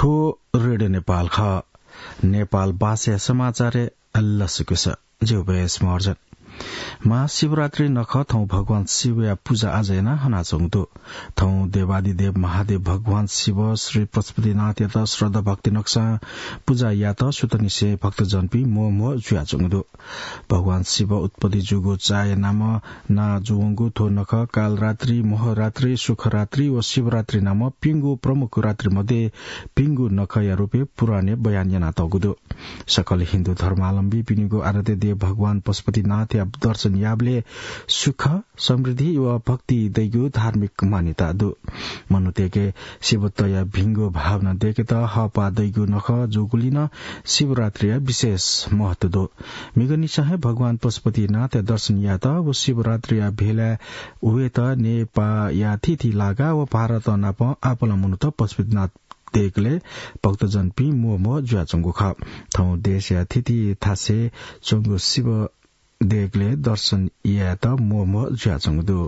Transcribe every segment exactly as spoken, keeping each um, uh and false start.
थो रेडियो नेपाल ख नेपाल भाषा समाचार अल्लाह छ जो बेस मर्जन महाशिवरात्रि नख थौ भगवान शिव या पूजा आज ना हना चंगदो थौ देवादि देव महादेव भगवान शिव श्री पशुपतिनाथ या श्रद्धा भक्ति नक्सा पूजा या त सुतनिसे भक्त जनपी मो मो जुया चंगदो भगवान शिव उत्पत्ति जुगो चाय नाम ना जुंगु थो नख काल रात्रि मोह रात्रि सुख रात्रि व शिवरात्रि नाम पिंगु प्रमुख रात्रि मध्ये पिंगु नख या रूपे पुराने बयान याना तगुदो सकल हिन्दू धर्मावलम्बी पिनिगो आराध्य देव भगवान पशुपतिनाथ या दर्शन याबले सुख समृद्धि व भक्ति दैगु धार्मिक मान्यता दु मनुतेके शिवत्व या भिंगो भावना देखे त हपा दैगु नख जोगुलिन शिवरात्रि विशेष महत्व दो मिगनि चाहे भगवान पशुपतिनाथ या दर्शन या त व शिवरात्रि या भेला उहे त नेपा या तिथि लागा व भारत नाप आपला मुनु त पशुपतिनाथ देखले भक्तजन पी मो मो जुया चंगु ख थौ देश या तिथि थासे चंगु शिव देखले दर्शन या त मो मो जुया चंगु दो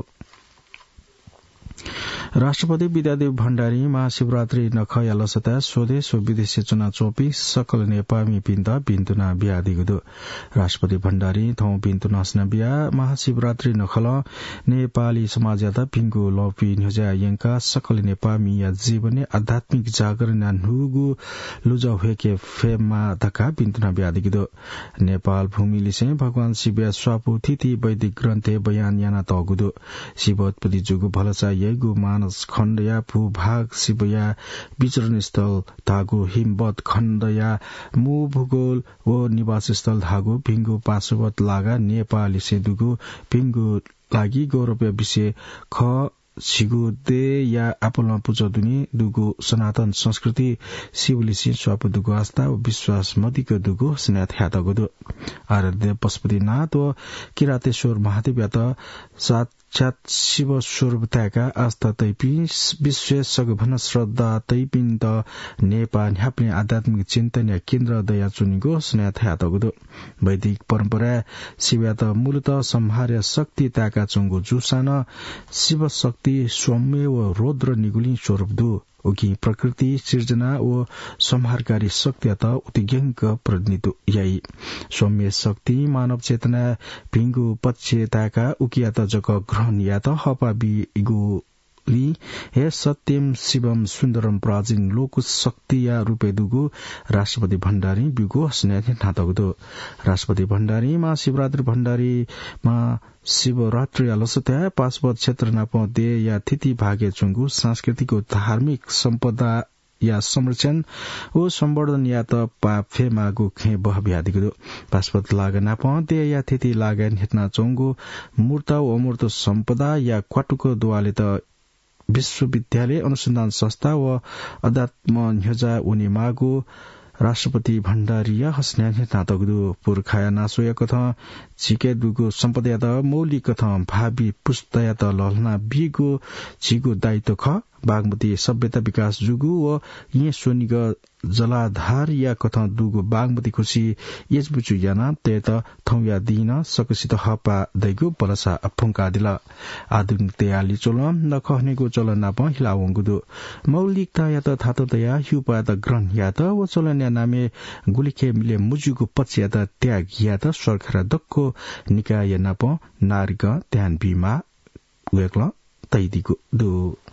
राष्ट्रपति विद्यादेव भण्डारी महाशिवरात्रि नख यालसता स्वदेश व विदेशी चुना चोपी सकल नेपामी पिन्दा बिन्तुना बिया दिगुदो राष्ट्रपति भण्डारी थौ बिन्तुना स्ना बिया महाशिवरात्रि नखल नेपाली समाज याता पिंगु लपी न्युजा यंका सकल नेपामी या जीवने आध्यात्मिक जागरण नुगु लुजा हेके फेमा धका बिन्तुना बिया दिगुदो नेपाल भूमि लिसे भगवान शिव स्वापु तिथि वैदिक ग्रन्थे बयान याना तगुदो शिवोत्पत्ति जुगु भलसा यगु मानस खण्ड या भूभाग शिवया विचरण स्थल धागो हिमवत खण्ड या मु भूगोल व निवास स्थल धागो भिंगु पाशुवत लागा नेपाली सेदुगु भिंगु लागि गौरव विषय ख छिगु दे या आपोलमा पुजदुनी दुगु सनातन संस्कृति शिवलिसी स्वाप दुगु आस्था व विश्वास मदिको दुगु स्नेह ख्यातगु आराध्य पशुपतिनाथ व किरातेश्वर महादेव या त साक्षात शिव स्वरूप त्याका आस्था तैपि विश्व सगभन श्रद्धा तैपिन त नेपा न्याप्ने आध्यात्मिक चिन्तन या केन्द्र दया चुनिगो स्नेह ख्यातगु वैदिक परम्परा शिव या त मूलत संहार्य शक्ति त्याका चंगु जुसान शिव शक्ति सौम्य व रौद्र निगुली स्वरूप दु उकी प्रकृति सृजना व संहारकारी शक्ति त उतिज्ञक प्रतिनिधित्व यही सौम्य शक्ति मानव चेतना भिंगु पक्षताका उकिया त जग ग्रहण या त हपा बिगु ली हे सत्यम शिवम सुन्दरम प्राचीन लोक शक्ति या रूपे दुगु राष्ट्रपति भण्डारी बिगु स्नेह नातगदो राष्ट्रपति भण्डारी मा शिवरात्रि भण्डारी मा शिवरात्रि आलसता पाशवत क्षेत्र नाप दे या तिथि भागे चुंगु सांस्कृतिक धार्मिक सम्पदा या संरक्षण ओ संवर्धन या त पाफे मागु खे बहब्यादिगु पाशवत लागना प दे या तिथि लागन हेतना चंगु मूर्त व अमूर्त सम्पदा या क्वाटुको दुवाले त विश्वविद्यालय अनुसन्धान संस्था व अध्यात्म न्यजा उनी मागु राष्ट्रपति भण्डारीय हस्न्या नातगु पुरखाया नासोय कथ छिके दुगु सम्पदा त मौलिक कथ भावी पुस्तया त ललना बिगु छिगु दायित्व ख बागमती सभ्यता विकास जुगु व ये सोनिग जलाधार या कथ दुगु बागमती खुशी यस बुचु याना ते त थौया दिन सकसित हपा दैगु बलसा फुंका दिल आधुनिक तयाली चोलम नखहनेगु चलन नाप हिलावंगुदु मौलिकता या त थातो तया हुपा त ग्रहण या त व चलन या नामे गुलिखे मिले मुजुगु पक्ष या त त्याग या त सरकार दक्को निकाय नाप नार्ग ध्यान बिमा वेक्ल तैदिगु दु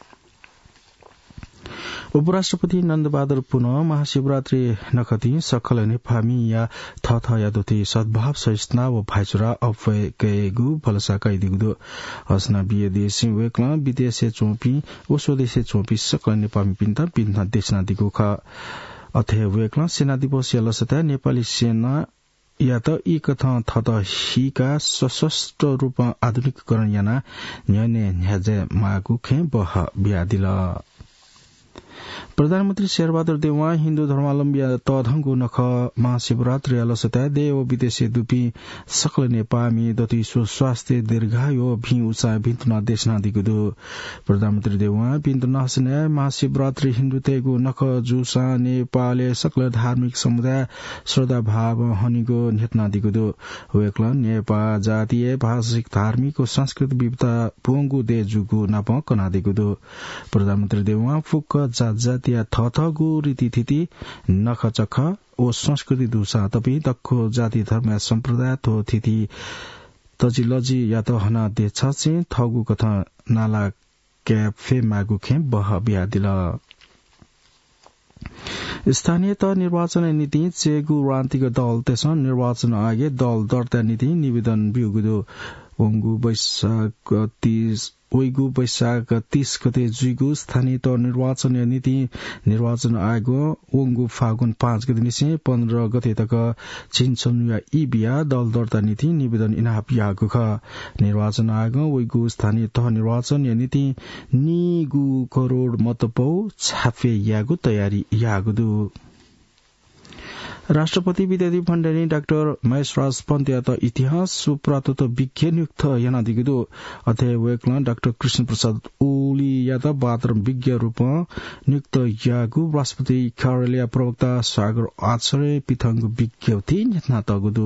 उपराष्ट्रपति नन्दबहादुर पुनः महाशिवरात्रि नखती सकल नेपामी या थथ यादोती सद्भाव सहिष्णुता व भाइचारा अफगु फलसा कैदिगु हसना बिए देश वेक्ल विदेशे चोपी व स्वदेशे चोपी सकल नेपामी पिन्ता पिन्ता देशना दिगु ख अथे वेक्ल सेना दिवस यलसता नेपाली सेना या त यी कथा थत हिका सशस्त्र रूप आधुनिकीकरण याना न्यने न्याजे मागु खे बह ब्यादिल प्रधानमन्त्री शेरबहादुर देउवा हिन्दू धर्मावलम्बी तधंगु नख महाशिवरात्रि आलसता देव विदेशी दुपी सकल नेपामी दति स्वास्थ्य दीर्घायु भी उसा भिन्तुना देशना दिगुदु प्रधानमन्त्री देउवा भिन्तुना हसने महाशिवरात्रि हिन्दू तेगु नख जुसा नेपाले सकल धार्मिक समुदाय श्रद्धा भाव हनिगो नेतना दिगुदु वेक्ल नेपा जातीय भाषिक धार्मिक सांस्कृतिक विविधता पुंगु दे जुगु नाप कना दिगुदु प्रधानमन्त्री देउवा फुक जातीय थथगु रीतिथिति नखचख ओ संस्कृति दुसा तपि तक्को जाति धर्म सम्प्रदाय थो थिति तजिलजी या त हना दे छसे थगु कथा नाला क्याफे मागु खे बह बिया दिल स्थानीय त निर्वाचन नीति चेगु रान्तिको दल त्यस निर्वाचन आगे दल दर्ता नीति निवेदन बिउगुदो वंगु वैशाख तीस ओइगु वैशाख तीस गते जुइगु स्थानीय त निर्वाचन नीति निर्वाचन आयोग वंगु फागुन पाँच गते निसे पन्ध्र गते तक छिन्छनुया इ बिया दल दर्ता नीति निवेदन इनाप यागु ख निर्वाचन आयोग ओइगु स्थानीय तह निर्वाचन नीति निगु करोड मतपौ छापे यागु तयारी यागुदु राष्ट्रपति विद्यार्थी भण्डारी डाक्टर महेशराज पन्त्या त इतिहास पुरातत्व विज्ञान युक्त यानादिगुदो अध्यय वेकल डाक्टर कृष्ण प्रसाद ओली या त बातर विज्ञ रूप नियुक्त यागु राष्ट्रपति कार्यालय प्रवक्ता सागर आचार्य पिथंग विज्ञप्ति यत्न तगुदो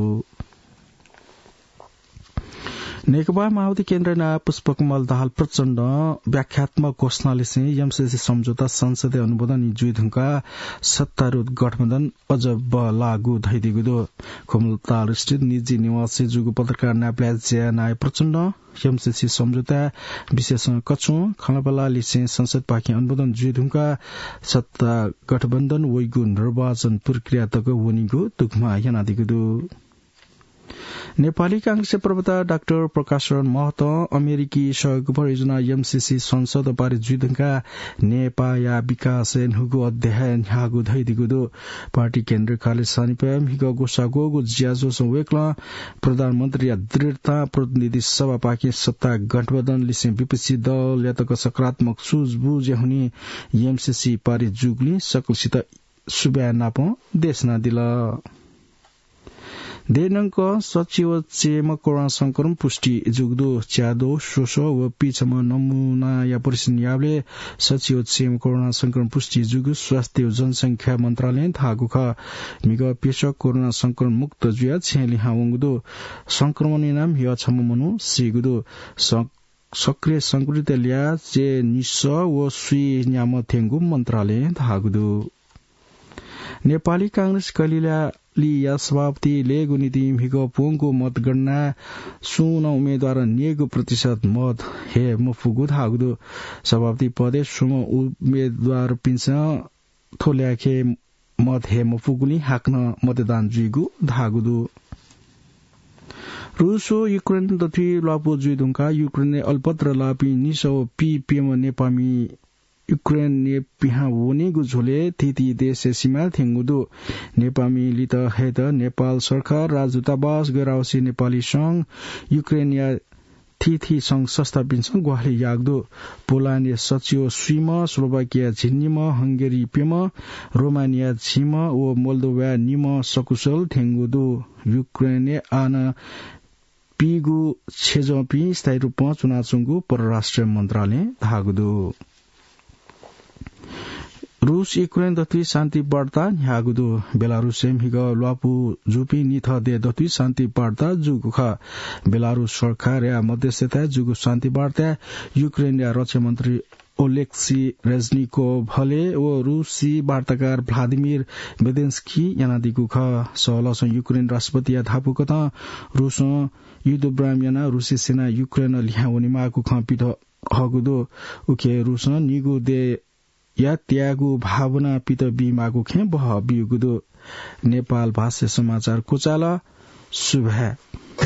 नेकपा माओवादी केन्द्र नयाँ पुष्पकमल दाहाल प्रचण्ड व्याख्यात्मक घोषणाले चाहिँ एमसीसी सम्झौता संसदीय अनुमोदन जुइधुङका सत्तारूढ गठबन्धन अझ लागू धैदिगुदो खुमताल स्थित निजी निवासी जुगु पत्रकार नाप्ला ज्या नाय प्रचण्ड एमसीसी सम्झौता विशेषण कछु खलबला लिसे संसद पाखि अनुमोदन जुइधुङका सत्ता गठबन्धन वैगु निर्वाचन प्रक्रिया तक वनिगु दुखमा यनादिगुदो नेपाली कांग्रेस प्रवक्ता डाक्टर प्रकाशरण महतो अमेरिकी सहयोग परियोजना एमसीसी संसद पारित जुइधुङका नेपाया विकास हुगु अध्ययन ह्यागु धैदिगुदो पार्टी केन्द्र कार्यालय सानिपम हिग गोसागोगु ज्याजो संवेकला प्रधानमन्त्री दृढता प्रतिनिधि सभा पाके सत्ता गठबन्धन लिसे विपक्षी दल यातक सकारात्मक सुझबुझ हुने एमसीसी पारित जुगली सकलसित सुब्या नाप देशना दिल देनंक सचिव चेम कोरोना संक्रमण पुष्टि जुगदो च्यादो शोषो व पिछम नमूना या परिसन याबले सचिव चेम कोरोना संक्रमण पुष्टि जुगु स्वास्थ्य जनसंख्या मन्त्रालय थागु ख मिग पेशक कोरोना संक्रमण मुक्त जुया छेली हावंगदो संक्रमण नाम य छम मनु सिगुदो सक्रिय संक्रमित ल्या जे निस व सुई न्याम थेंगु मन्त्रालय थागुदो नेपाली कांग्रेस कलिला लिया सभापति लेगु नीति हिगो पोंगको मतगणना सुन उम्मेद्वार नेगु प्रतिशत मत हे मफुगु थागुदो सभापति पदे सुम उम्मेद्वार पिन्छ थोल्याखे मत हे मफुगुली हाक्न मतदान जुइगु धागुदो रुसो युक्रेन तथी लापो जुइदुङका युक्रेनले अल्पत्र लापी निसो पी पेम नेपामी युक्रेन ने पिहा वनेगु झोले थिति देश सीमा थेंगुदो नेपामी लित हेद नेपाल सरकार राजदूतावास गरावसी नेपाली संघ युक्रेनिया थिथि संघ संस्था पिन्छ ग्वाले याग्दो पोल्यान्ड सचिव स्विम स्लोभाकिया झिन्निम हंगेरी पेम रोमानिया झिम ओ मोल्दोवा निम सकुशल थेंगुदो युक्रेन आन पिगु छेजपी स्थायी रूपमा चुनाचुङ्गु परराष्ट्र मन्त्रालय धागुदो रूस युक्रेन दथी शान्ति वार्ता ह्यागुदो बेलारुस हिग ल्वापु जुपी निथ दे दथी शान्ति वार्ता जुगु ख बेलारुस सरकार या मध्यस्थता जुगु शान्ति वार्ता युक्रेन या रक्षा मन्त्री ओलेक्सी रेजनिकोभले ओ रूसी वार्ताकार भ्लादिमिर मेदेन्स्की यानादिगु ख सहलस युक्रेन राष्ट्रपति या थापुकत रूस युद्धब्राम याना रूसी सेना युक्रेन ल्याउने मागु ख पिठ हगुदो उके रूस निगु दे या त्यागु भावना पित बिमागु खे बह बिगुदो नेपाल भाष्य समाचार कोचाला सुभा